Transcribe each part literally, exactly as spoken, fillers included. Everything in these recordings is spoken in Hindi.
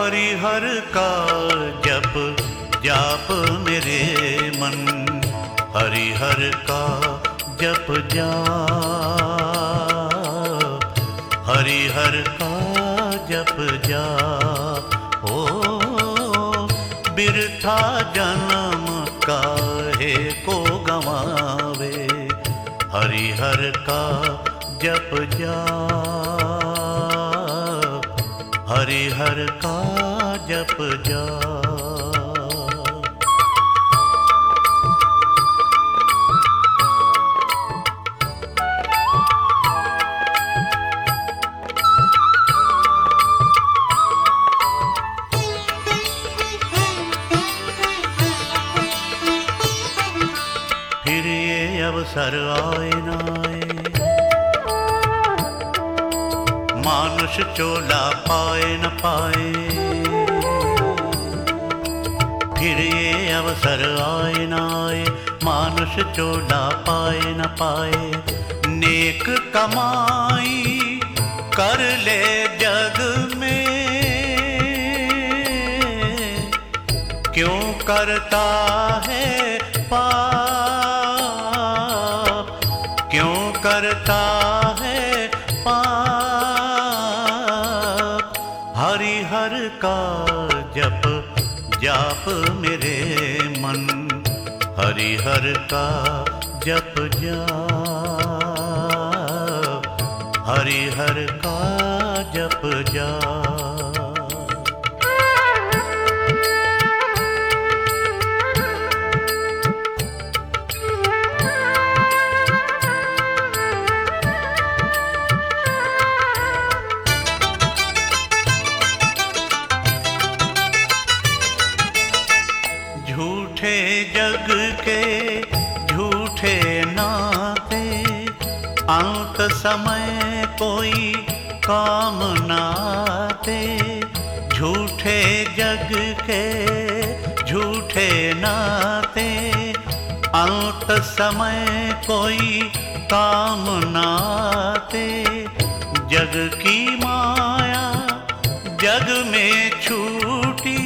हरि हर का जप जाप मेरे मन, हरि हर का जप जाप, हरि हर का जप जाप। ओ बिरथा जन्म काहे को गवावे, हरि हर का जप जाप, हरि हर का जप जाप। फिर ये अवसर आए न आए, मानुष चोला पाए न पाए। फिर ये अवसर आए न आए, मानुष चोला पाए न पाए। नेक कमाई कर ले जग में, क्यों करता है पाप, क्यों करता है पाप। हरि हर का जप जाप मेरे मन, हरि हर का जप जाप, हरि हर का जप जाप। झूठे जग के झूठे नाते, अंत समय कोई काम नाते। झूठे जग के झूठे नाते, अंत समय कोई काम नाते। जग की माया जग में छूटी,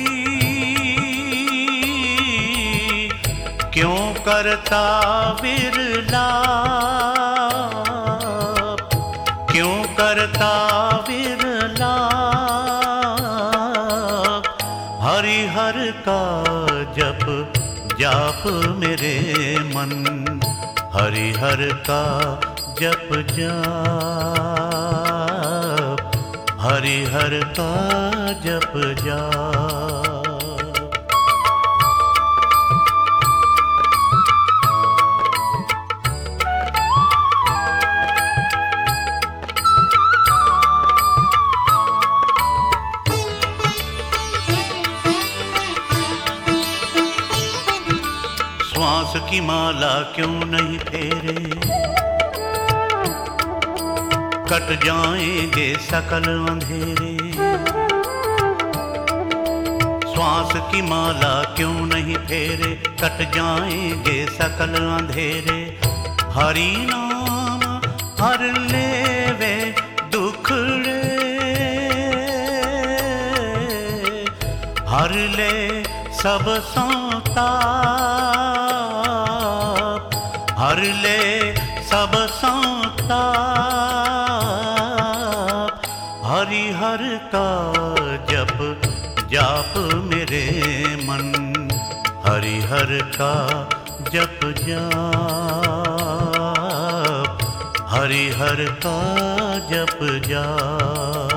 क्यों करता विरलाप, क्यों करता विरलाप। हरि हर का जप जाप मेरे मन, हरि हर का जप जाप, हरि हर का जप जाप। श्वास की माला क्यों नहीं फेरे, कट जाएंगे सकल अंधेरे। श्वास की माला क्यों नहीं फेरे, कट जाएंगे सकल अंधेरे। हरि नाम हर लेवे दुखड़े, हर ले सब संताप, हर ले सब संताप। हरि हर का जप जाप मेरे मन, हरि हर का जप जाप, हरि हर का जप जाप।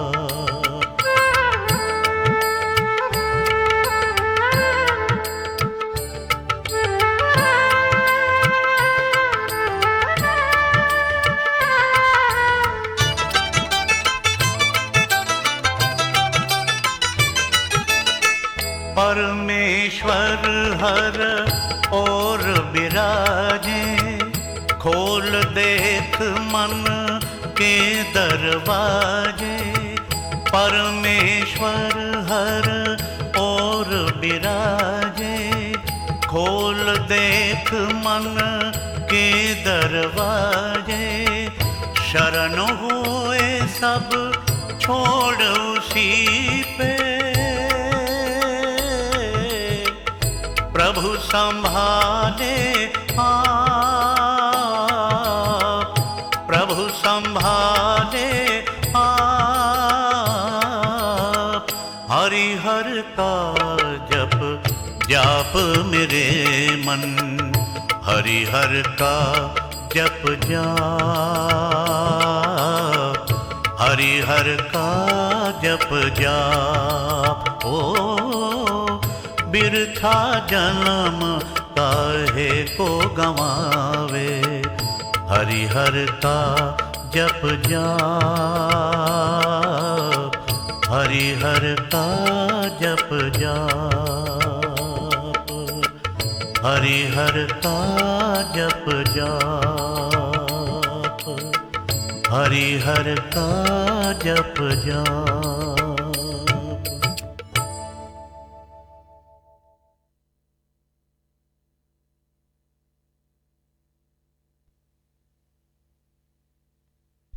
परमेश्वर हर और विराजे, खोल देख मन के दरवाजे। परमेश्वर हर और विराजे, खोल देख मन के दरवाजे। शरण हुए सब छोड़ उसी पे, प्रभु संभाले आप, प्रभु संभाले आप। हरि हर का जप जाप मेरे मन, हरि हर का जप जाप, हरि हर का जप जाप। ओ बिरथा जन्म काहे को गवावे, हरि हर का जप जाप, हरि हर का जप जाप, हरि हर का जप जाप, हरि हर का जप जाप।